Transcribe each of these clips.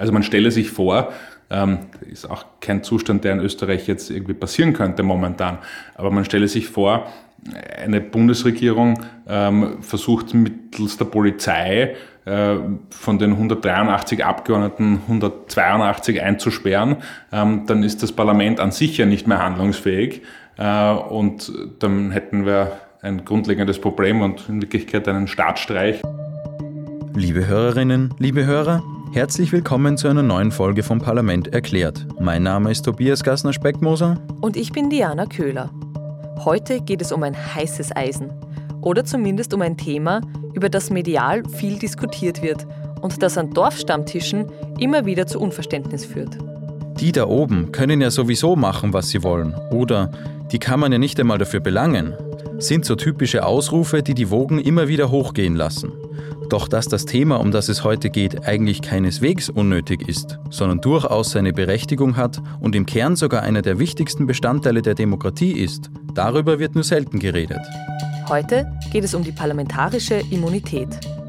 Also man stelle sich vor, ist auch kein Zustand, der in Österreich jetzt irgendwie passieren könnte momentan, aber man stelle sich vor, eine Bundesregierung versucht mittels der Polizei von den 183 Abgeordneten 182 einzusperren, dann ist das Parlament an sich ja nicht mehr handlungsfähig und dann hätten wir ein grundlegendes Problem und in Wirklichkeit einen Staatsstreich. Liebe Hörerinnen, liebe Hörer, herzlich willkommen zu einer neuen Folge vom Parlament erklärt. Mein Name ist Tobias Gassner-Speckmoser. Und ich bin Diana Köhler. Heute geht es um ein heißes Eisen. Oder zumindest um ein Thema, über das medial viel diskutiert wird und das an Dorfstammtischen immer wieder zu Unverständnis führt. Die da oben können ja sowieso machen, was sie wollen. Oder die kann man ja nicht einmal dafür belangen. Sind so typische Ausrufe, die die Wogen immer wieder hochgehen lassen. Doch dass das Thema, um das es heute geht, eigentlich keineswegs unnötig ist, sondern durchaus seine Berechtigung hat und im Kern sogar einer der wichtigsten Bestandteile der Demokratie ist, darüber wird nur selten geredet. Heute geht es um die parlamentarische Immunität.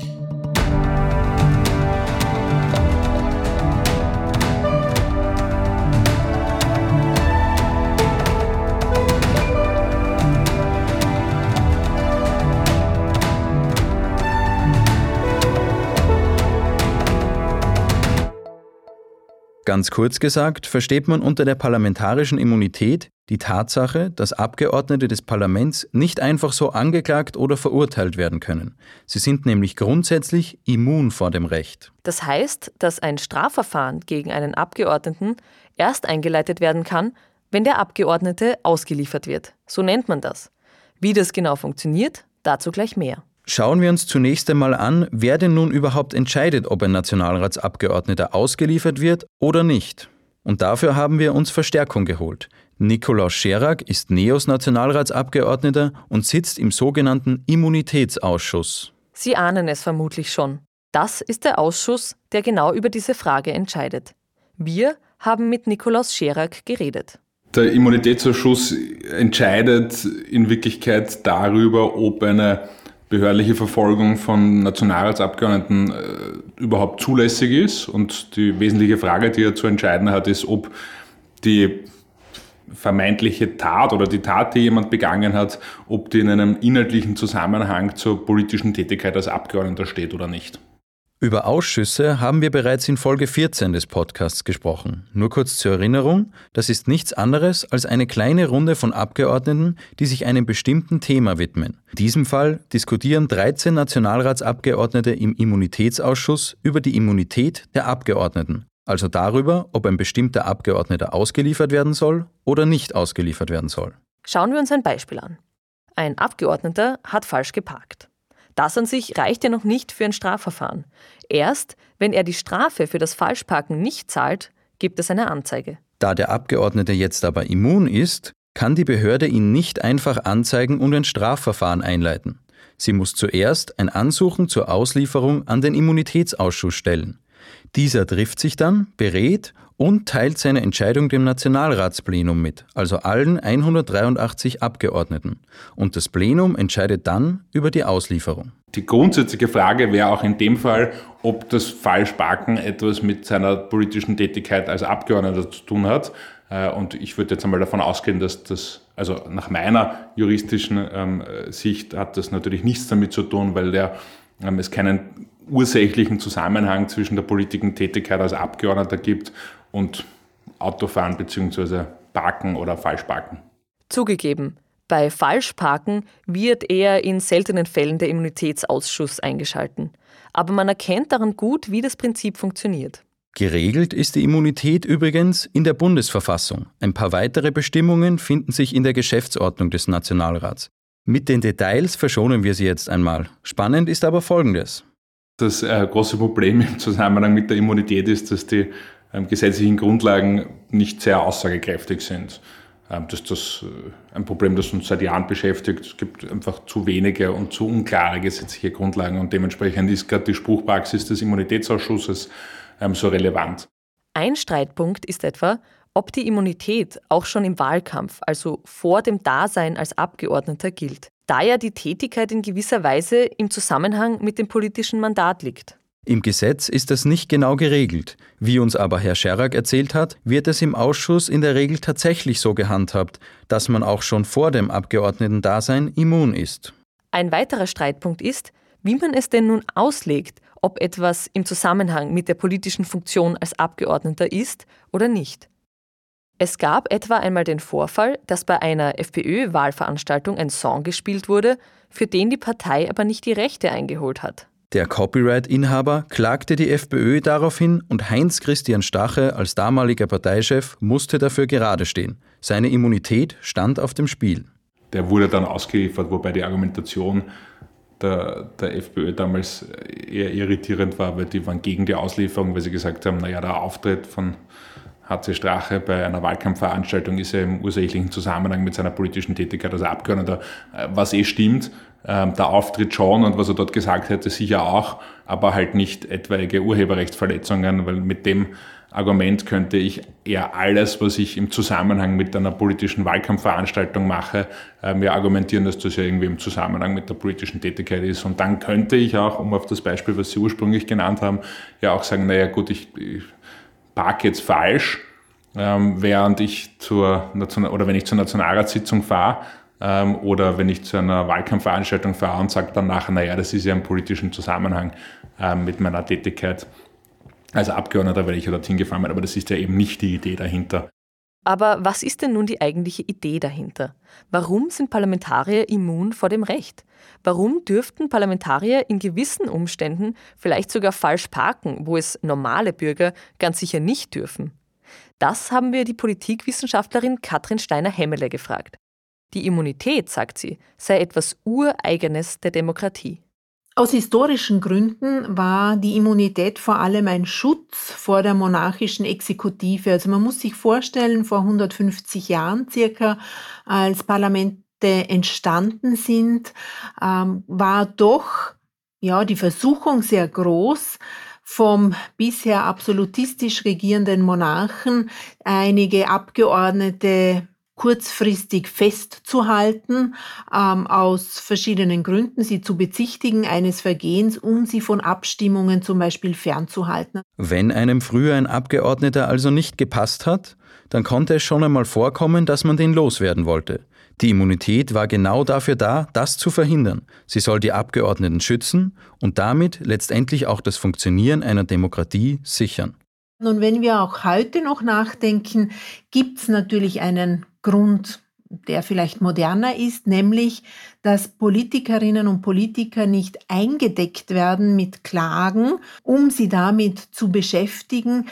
Ganz kurz gesagt, versteht man unter der parlamentarischen Immunität die Tatsache, dass Abgeordnete des Parlaments nicht einfach so angeklagt oder verurteilt werden können. Sie sind nämlich grundsätzlich immun vor dem Recht. Das heißt, dass ein Strafverfahren gegen einen Abgeordneten erst eingeleitet werden kann, wenn der Abgeordnete ausgeliefert wird. So nennt man das. Wie das genau funktioniert, dazu gleich mehr. Schauen wir uns zunächst einmal an, wer denn nun überhaupt entscheidet, ob ein Nationalratsabgeordneter ausgeliefert wird oder nicht. Und dafür haben wir uns Verstärkung geholt. Nikolaus Scherack ist NEOS-Nationalratsabgeordneter und sitzt im sogenannten Immunitätsausschuss. Sie ahnen es vermutlich schon. Das ist der Ausschuss, der genau über diese Frage entscheidet. Wir haben mit Nikolaus Scherack geredet. Der Immunitätsausschuss entscheidet in Wirklichkeit darüber, ob eine behördliche Verfolgung von Nationalratsabgeordneten überhaupt zulässig ist. Und die wesentliche Frage, die er zu entscheiden hat, ist, ob die vermeintliche Tat oder die Tat, die jemand begangen hat, ob die in einem inhaltlichen Zusammenhang zur politischen Tätigkeit als Abgeordneter steht oder nicht. Über Ausschüsse haben wir bereits in Folge 14 des Podcasts gesprochen. Nur kurz zur Erinnerung, das ist nichts anderes als eine kleine Runde von Abgeordneten, die sich einem bestimmten Thema widmen. In diesem Fall diskutieren 13 Nationalratsabgeordnete im Immunitätsausschuss über die Immunität der Abgeordneten. Also darüber, ob ein bestimmter Abgeordneter ausgeliefert werden soll oder nicht ausgeliefert werden soll. Schauen wir uns ein Beispiel an. Ein Abgeordneter hat falsch geparkt. Das an sich reicht ja noch nicht für ein Strafverfahren. Erst, wenn er die Strafe für das Falschparken nicht zahlt, gibt es eine Anzeige. Da der Abgeordnete jetzt aber immun ist, kann die Behörde ihn nicht einfach anzeigen und ein Strafverfahren einleiten. Sie muss zuerst ein Ansuchen zur Auslieferung an den Immunitätsausschuss stellen. Dieser trifft sich dann, berät und teilt seine Entscheidung dem Nationalratsplenum mit, also allen 183 Abgeordneten. Und das Plenum entscheidet dann über die Auslieferung. Die grundsätzliche Frage wäre auch in dem Fall, ob das Falschparken etwas mit seiner politischen Tätigkeit als Abgeordneter zu tun hat. Und ich würde jetzt einmal davon ausgehen, dass das, also nach meiner juristischen Sicht hat das natürlich nichts damit zu tun, weil es keinen ursächlichen Zusammenhang zwischen der politischen Tätigkeit als Abgeordneter gibt und Autofahren bzw. Parken oder Falschparken. Zugegeben, bei Falschparken wird eher in seltenen Fällen der Immunitätsausschuss eingeschalten. Aber man erkennt daran gut, wie das Prinzip funktioniert. Geregelt ist die Immunität übrigens in der Bundesverfassung. Ein paar weitere Bestimmungen finden sich in der Geschäftsordnung des Nationalrats. Mit den Details verschonen wir Sie jetzt einmal. Spannend ist aber Folgendes. Das große Problem im Zusammenhang mit der Immunität ist, dass die gesetzlichen Grundlagen nicht sehr aussagekräftig sind. Das ist ein Problem, das uns seit Jahren beschäftigt. Es gibt einfach zu wenige und zu unklare gesetzliche Grundlagen und dementsprechend ist gerade die Spruchpraxis des Immunitätsausschusses so relevant. Ein Streitpunkt ist etwa, ob die Immunität auch schon im Wahlkampf, also vor dem Dasein als Abgeordneter, gilt, da ja die Tätigkeit in gewisser Weise im Zusammenhang mit dem politischen Mandat liegt. Im Gesetz ist das nicht genau geregelt. Wie uns aber Herr Scherrak erzählt hat, wird es im Ausschuss in der Regel tatsächlich so gehandhabt, dass man auch schon vor dem Abgeordnetendasein immun ist. Ein weiterer Streitpunkt ist, wie man es denn nun auslegt, ob etwas im Zusammenhang mit der politischen Funktion als Abgeordneter ist oder nicht. Es gab etwa einmal den Vorfall, dass bei einer FPÖ-Wahlveranstaltung ein Song gespielt wurde, für den die Partei aber nicht die Rechte eingeholt hat. Der Copyright-Inhaber klagte die FPÖ daraufhin und Heinz-Christian Stache als damaliger Parteichef musste dafür gerade stehen. Seine Immunität stand auf dem Spiel. Der wurde dann ausgeliefert, wobei die Argumentation der FPÖ damals eher irritierend war, weil die waren gegen die Auslieferung, weil sie gesagt haben, naja, der Auftritt von HC Strache bei einer Wahlkampfveranstaltung ist ja im ursächlichen Zusammenhang mit seiner politischen Tätigkeit als Abgeordneter, was stimmt. Der Auftritt schon und was er dort gesagt hätte, sicher auch, aber halt nicht etwaige Urheberrechtsverletzungen, weil mit dem Argument könnte ich eher alles, was ich im Zusammenhang mit einer politischen Wahlkampfveranstaltung mache, mir argumentieren, dass das ja irgendwie im Zusammenhang mit der politischen Tätigkeit ist. Und dann könnte ich auch, um auf das Beispiel, was Sie ursprünglich genannt haben, ja auch sagen, naja gut, ich parke jetzt falsch, während ich wenn ich zur Nationalratssitzung fahre, oder wenn ich zu einer Wahlkampfveranstaltung fahre und sage dann nachher, naja, das ist ja im politischen Zusammenhang mit meiner Tätigkeit als Abgeordneter, weil ich ja dorthin gefahren bin, aber das ist ja eben nicht die Idee dahinter. Aber was ist denn nun die eigentliche Idee dahinter? Warum sind Parlamentarier immun vor dem Recht? Warum dürften Parlamentarier in gewissen Umständen vielleicht sogar falsch parken, wo es normale Bürger ganz sicher nicht dürfen? Das haben wir die Politikwissenschaftlerin Katrin Steiner-Hemmele gefragt. Die Immunität, sagt sie, sei etwas Ureigenes der Demokratie. Aus historischen Gründen war die Immunität vor allem ein Schutz vor der monarchischen Exekutive. Also man muss sich vorstellen, vor 150 Jahren circa, als Parlamente entstanden sind, war doch die Versuchung sehr groß, vom bisher absolutistisch regierenden Monarchen einige Abgeordnete kurzfristig festzuhalten, aus verschiedenen Gründen, sie zu bezichtigen eines Vergehens, um sie von Abstimmungen zum Beispiel fernzuhalten. Wenn einem früher ein Abgeordneter also nicht gepasst hat, dann konnte es schon einmal vorkommen, dass man den loswerden wollte. Die Immunität war genau dafür da, das zu verhindern. Sie soll die Abgeordneten schützen und damit letztendlich auch das Funktionieren einer Demokratie sichern. Und wenn wir auch heute noch nachdenken, gibt es natürlich einen Grund, der vielleicht moderner ist, nämlich, dass Politikerinnen und Politiker nicht eingedeckt werden mit Klagen, um sie damit zu beschäftigen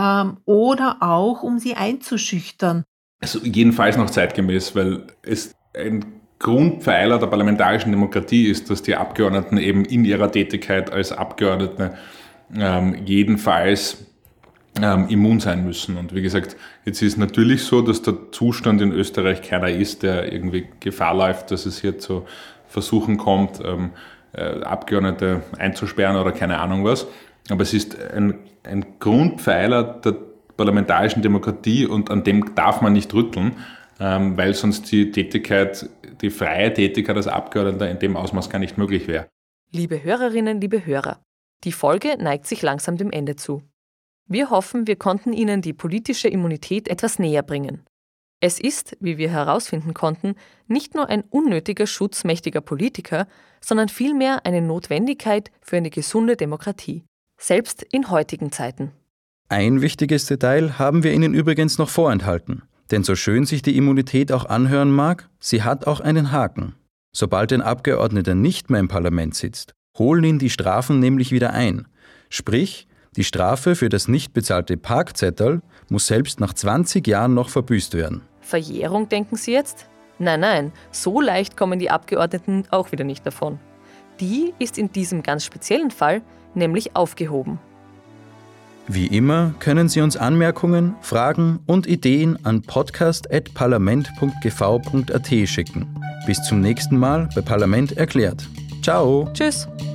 oder auch um sie einzuschüchtern. Also jedenfalls noch zeitgemäß, weil es ein Grundpfeiler der parlamentarischen Demokratie ist, dass die Abgeordneten eben in ihrer Tätigkeit als Abgeordnete jedenfalls immun sein müssen. Und wie gesagt, jetzt ist natürlich so, dass der Zustand in Österreich keiner ist, der irgendwie Gefahr läuft, dass es hier zu Versuchen kommt, Abgeordnete einzusperren oder keine Ahnung was. Aber es ist ein Grundpfeiler der parlamentarischen Demokratie und an dem darf man nicht rütteln, weil sonst die freie Tätigkeit als Abgeordneter in dem Ausmaß gar nicht möglich wäre. Liebe Hörerinnen, liebe Hörer, die Folge neigt sich langsam dem Ende zu. Wir hoffen, wir konnten Ihnen die politische Immunität etwas näher bringen. Es ist, wie wir herausfinden konnten, nicht nur ein unnötiger Schutz mächtiger Politiker, sondern vielmehr eine Notwendigkeit für eine gesunde Demokratie, selbst in heutigen Zeiten. Ein wichtiges Detail haben wir Ihnen übrigens noch vorenthalten. Denn so schön sich die Immunität auch anhören mag, sie hat auch einen Haken. Sobald ein Abgeordneter nicht mehr im Parlament sitzt, holen ihn die Strafen nämlich wieder ein. Sprich, die Strafe für das nicht bezahlte Parkzettel muss selbst nach 20 Jahren noch verbüßt werden. Verjährung, denken Sie jetzt? Nein, so leicht kommen die Abgeordneten auch wieder nicht davon. Die ist in diesem ganz speziellen Fall nämlich aufgehoben. Wie immer können Sie uns Anmerkungen, Fragen und Ideen an podcast@parlament.gv.at schicken. Bis zum nächsten Mal bei Parlament erklärt. Ciao! Tschüss!